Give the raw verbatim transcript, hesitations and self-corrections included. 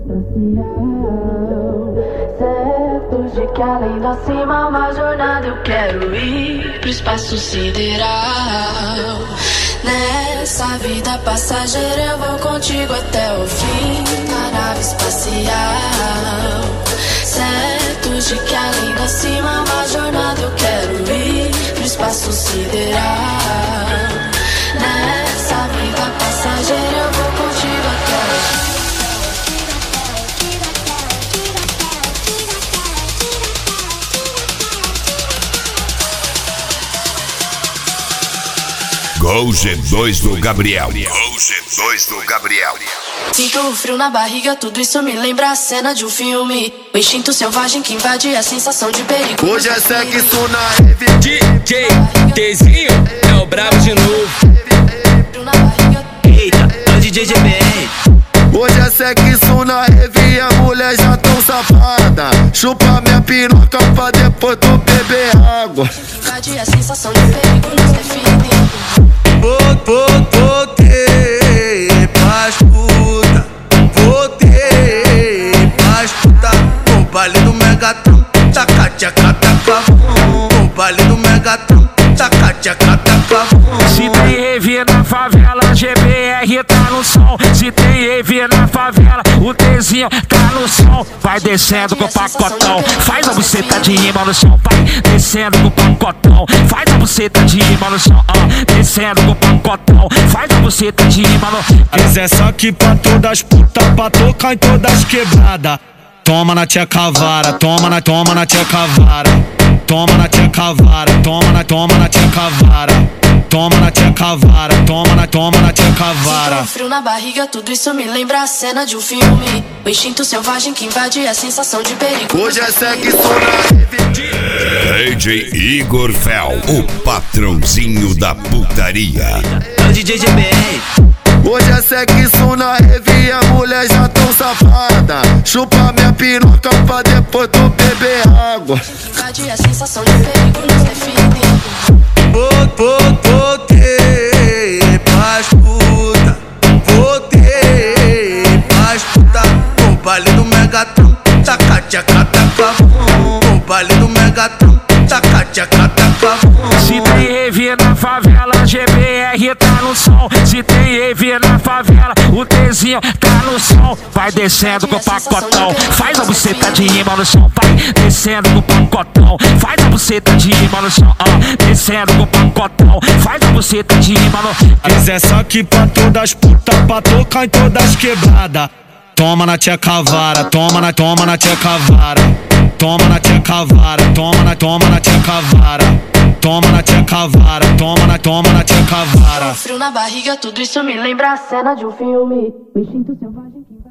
Certo de que além da cima uma jornada eu quero ir pro espaço sideral. Nessa vida passageira eu vou contigo até o fim da nave espacial. Certo de que além da cima uma jornada eu quero ir pro espaço sideral. Nessa vida passageira eu vou contigo até o fim. Gol G dois do Gabriel. Gol G dois do Gabriel. Sinto o frio na barriga, tudo isso me lembra a cena de um filme. O instinto selvagem que invade a sensação de perigo. Hoje é sexo na rave. D J Tzinho é o brabo de novo. Eita, é o D J G B R. Hoje é sexo na rave, a mulher já tão safada. Chupa minha piroca pra depois tu beber água. Invade a sensação de perigo nos define. Voltei pras puta, voltei pras puta. O baile do Megatron, taca tchaca taca bom. O baile do Megatron, taca tchaca taca bom. Se tem rave na favela, G B R tá no som. Se tem rave na favela, o Tzinho tá no som. Vai descendo com o pacotão, faz a buceta de rima no chão. Vai descendo com o pacotão, faz a buceta de rima no chão. Ah, descendo com o pacotão, faz a buceta de rima no chão. Mas é só que pra todas putas, pra tocar em todas quebradas. Toma na tia cavara, toma na, toma na tia cavara. Toma na tia cavara, toma na, toma na tia cavara. Toma na tia cavara, toma na, toma na tia cavara. Sinto um frio na barriga, tudo isso me lembra a cena de um filme. O instinto selvagem que invade a sensação de perigo. Hoje é sexo na rave. D J Igor Fel, o patrãozinho da putaria. É o D J G B R. Hoje é sexo na rave, a mulher já tão safada. Chupa minha piroca pra depois tu beber água. Invade a sensação de perigo nos define. Voltei pras puta, voltei pras puta. O baile do Megatron, taca tchaca taca bom. O baile do Megatron, taca tchaca taca bom. Se tem rave na favela, G B R tá no som. Se tem rave na favela, o Tzinho tá no som. Vai descendo com o pacotão, faz a buceta de rima no chão. Vai descendo com o pacotão, faz a buceta de rima no chão. Ah, descendo com o pacotão, faz a buceta de rima no chão. Mas é só que pra todas putas, pra tocar em todas quebradas. Toma na tia cavara, toma na, toma na tia cavara. Toma na tia cavara, toma na, toma na tia cavara. Toma na tia cavara, toma na, toma na tia cavara. Frio na barriga, tudo isso me lembra a cena de um filme. O instinto selvagem que